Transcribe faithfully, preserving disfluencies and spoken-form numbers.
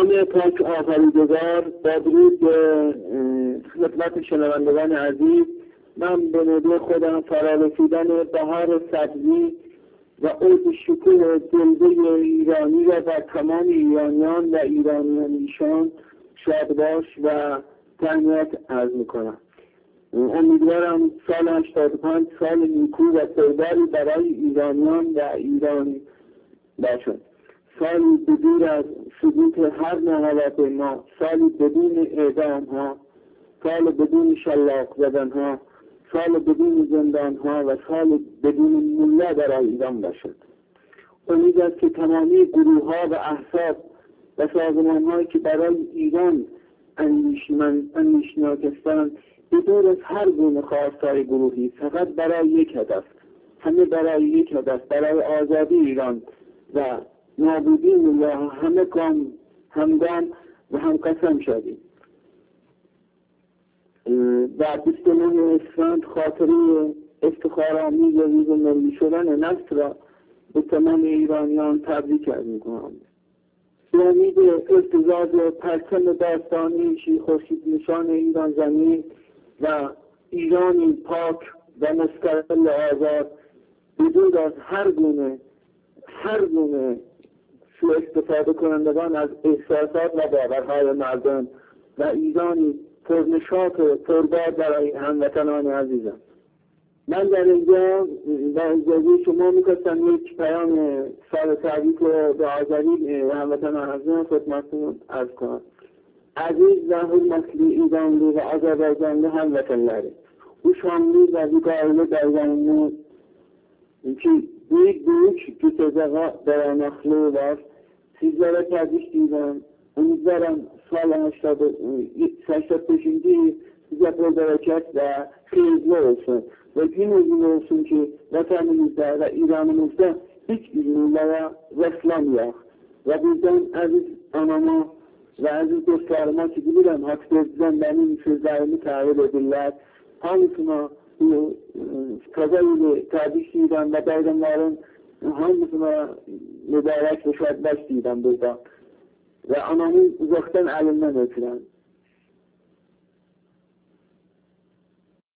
نام پاک آفریدگار. با درود به خدمت شنوندگان عزیز، من به نوبه خودم فرارسیدن بهار سبزی و اوج شکوه جلوه ایرانی را در تمام ایرانیان و ایرانیان ایشان شادباش و تهنیت عرض میکنم. امیدوارم سال هشتاد و پنج سال نیکو و پایداری برای ایرانیان و ایران باشد. سالی بدور از ثبوت هر نهالت ما، سالی بدون اعدام ها، سال بدون شلاق زدن ها، سال بدون زندان ها و سال بدون مولا برای ایران باشد. امید است که تمامی گروه ها و احزاب و سازمان هایی که برای ایران اندیشناک هستند بدور از هر گونه خواستهای گروهی، فقط برای یک هدف، همه برای یک هدف، برای آزادی ایران و نابودی مولا، همه کام همگام و هم قسم شدیم. و بیست و نه اسفند خاطره افتخارآمیز روز ملی شدن نفت را به تمام ایرانیان تبریک می‌کنم. به امید ارتزاز پرچم داستانی شیر خورشید نشان ایران زمین و ایرانی پاک و مستقل آزاد، بدون از هر گونه هر گونه سوء استفاده کنندگان از احساسات و باورهای مردم و ایرانی پرنشاط و پربار برای هموطنان عزیزم. من در اینجا با اجازه شما می‌خواستم یک پیام سال تبریک رو به آذری هموطنان عزیزم خدمتتون عرض کنم. Aziz və hörmətli İranlı və Azərbaycanlı həmvətənləri, bu şanlı və vüqarlı dərgənliyin ki, büyük-büyük gütəcəğə dayanaqlığı var. Sizlərə təbrik deyirəm. Ümidvarım sal səksən beşinci sizə bol bərəkət və xeyirli olsun. Və gün uzun olsun ki, vətənimizdə və İranımızda hiç bir millaya rəstlənməyək. Və bizdən əziz anama ve aziz dostlarıma ki bilirəm, Haqq-Dözdən mənim sözlərimi təqib edirlər. Hamısına təzə ili təbrik deyirəm və bayramların hamısına mübarək və şadbaş deyirəm burada. Və anamın uzaqdan əlindən ötürəm.